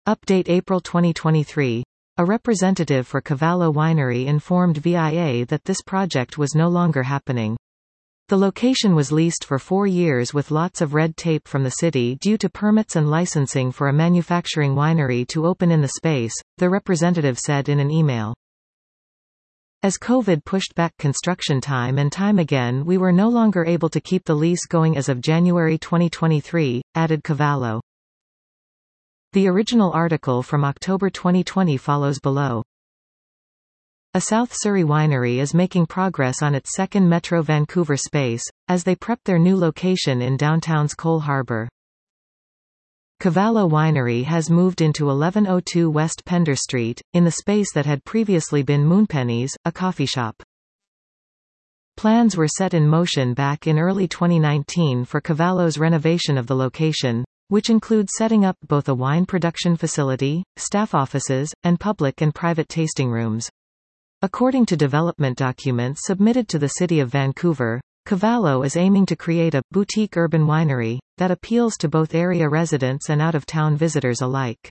Update April 2023. A representative for Cavallo Winery informed VIA that this project was no longer happening. The location was leased for 4 years with lots of red tape from the city due to permits and licensing for a manufacturing winery to open in the space, the representative said in an email. As COVID pushed back construction time and time again, we were no longer able to keep the lease going as of January 2023, added Cavallo. The original article from October 2020 follows below. A South Surrey winery is making progress on its second Metro Vancouver space, as they prep their new location in downtown's Cole Harbour. Cavallo Winery has moved into 1102 West Pender Street, in the space that had previously been Moonpenny's, a coffee shop. Plans were set in motion back in early 2019 for Cavallo's renovation of the location, which includes setting up both a wine production facility, staff offices, and public and private tasting rooms. According to development documents submitted to the City of Vancouver, Cavallo is aiming to create a boutique urban winery that appeals to both area residents and out-of-town visitors alike.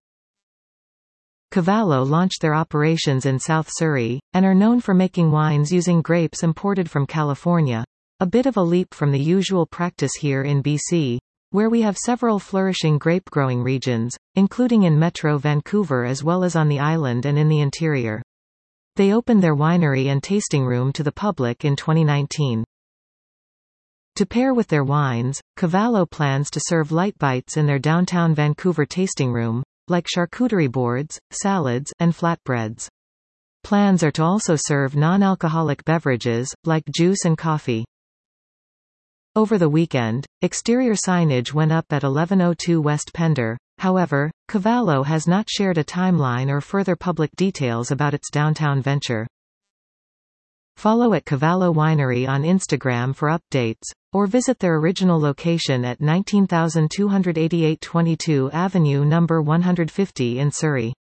Cavallo launched their operations in South Surrey, and are known for making wines using grapes imported from California, a bit of a leap from the usual practice here in BC, where we have several flourishing grape-growing regions, including in Metro Vancouver as well as on the island and in the interior. They opened their winery and tasting room to the public in 2019. To pair with their wines, Cavallo plans to serve light bites in their downtown Vancouver tasting room, like charcuterie boards, salads, and flatbreads. Plans are to also serve non-alcoholic beverages, like juice and coffee. Over the weekend, exterior signage went up at 1102 West Pender. However, Cavallo has not shared a timeline or further public details about its downtown venture. Follow at Cavallo Winery on Instagram for updates, or visit their original location at 19,288 22 Avenue No. 150 in Surrey.